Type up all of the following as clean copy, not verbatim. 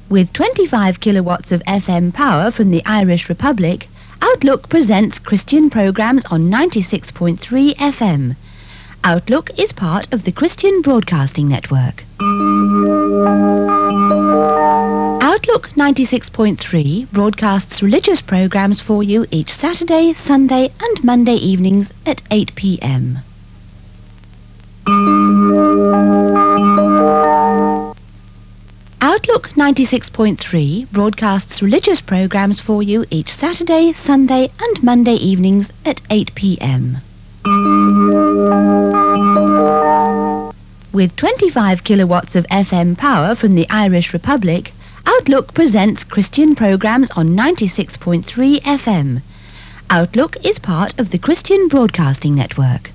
With 25 kilowatts of FM power from the Irish Republic, Outlook presents Christian programs on 96.3 FM. Outlook is part of the Christian Broadcasting Network. Outlook 96.3 broadcasts religious programs for you each Saturday, Sunday and Monday evenings at 8 p.m. Outlook 96.3 broadcasts religious programs for you each Saturday, Sunday and Monday evenings at 8 p.m. With 25 kilowatts of FM power from the Irish Republic, Outlook presents Christian programs on 96.3 FM. Outlook is part of the Christian Broadcasting Network.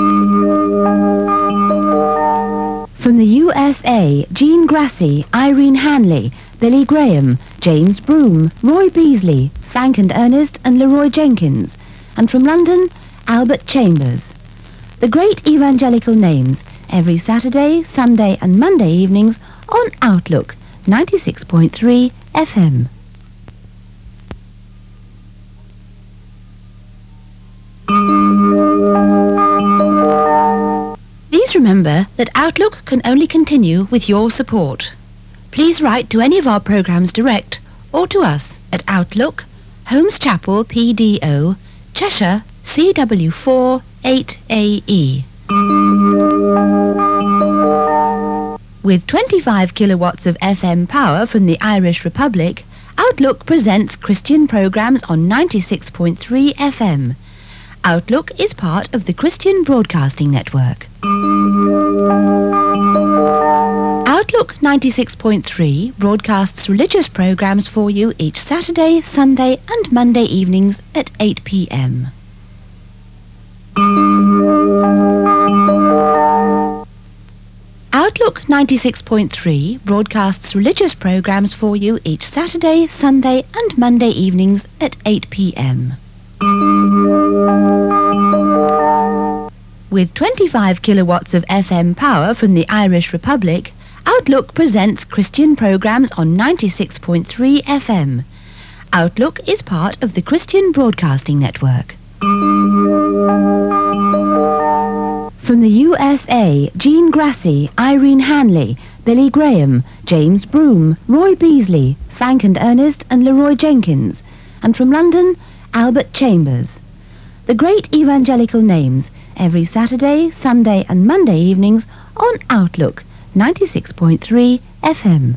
From the USA, Jean Grassi, Irene Hanley, Billy Graham, James Broom, Roy Beasley, Frank and Ernest and Leroy Jenkins. And from London, Albert Chambers. The great evangelical names, every Saturday, Sunday and Monday evenings on Outlook 96.3 FM. Please remember that Outlook can only continue with your support. Please write to any of our programs direct or to us at Outlook, Holmes Chapel, PDO, Cheshire, CW4 8AE. With 25 kilowatts of FM power from the Irish Republic, Outlook presents Christian programs on 96.3 FM. Outlook is part of the Christian Broadcasting Network. Outlook 96.3 broadcasts religious programs for you each Saturday, Sunday and Monday evenings at 8 p.m. Outlook 96.3 broadcasts religious programs for you each Saturday, Sunday and Monday evenings at 8 p.m. With 25 kilowatts of FM power from the Irish Republic, Outlook presents Christian programs on 96.3 FM. Outlook is part of the Christian Broadcasting Network. From the USA, Jean Grassi, Irene Hanley, Billy Graham, James Broom, Roy Beasley, Frank and Ernest and Leroy Jenkins. And from London, Albert Chambers. The great evangelical names, every Saturday, Sunday and Monday evenings on Outlook 96.3 FM.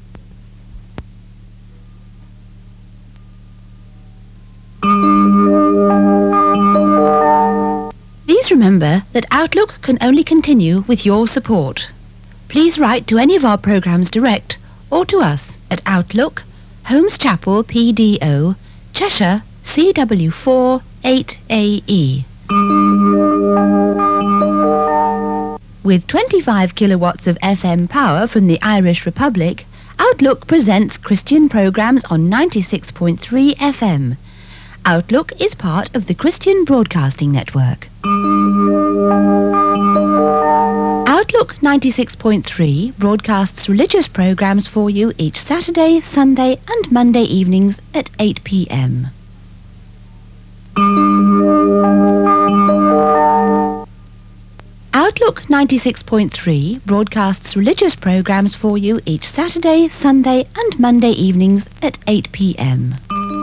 Please remember that Outlook can only continue with your support. Please write to any of our programs direct or to us at Outlook, Holmes Chapel, PDO, Cheshire, CW4 8AE. With 25 kilowatts of FM power from the Irish Republic, Outlook presents Christian programs on 96.3 FM. Outlook is part of the Christian Broadcasting Network. Outlook 96.3 broadcasts religious programs for you each Saturday, Sunday and Monday evenings at 8 p.m. Outlook 96.3 broadcasts religious programs for you each Saturday, Sunday and Monday evenings at 8 p.m.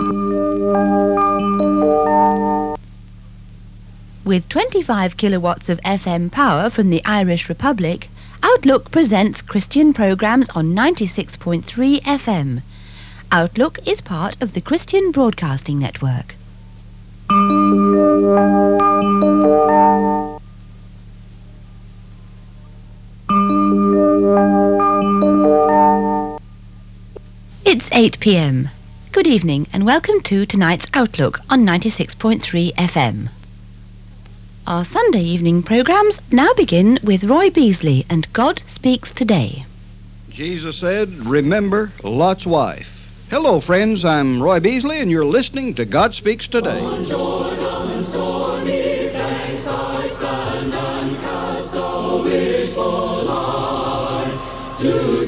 With 25 kilowatts of FM power from the Irish Republic, Outlook presents Christian programs on 96.3 FM. Outlook is part of the Christian Broadcasting Network. It's 8 p.m. Good evening and welcome to tonight's Outlook on 96.3 FM. Our Sunday evening programmes now begin with Roy Beasley and God Speaks Today. Jesus said, remember Lot's wife. Hello, friends. I'm Roy Beasley, and you're listening to God Speaks Today. On Jordan and stormy banks I stand and cast a wishful eye to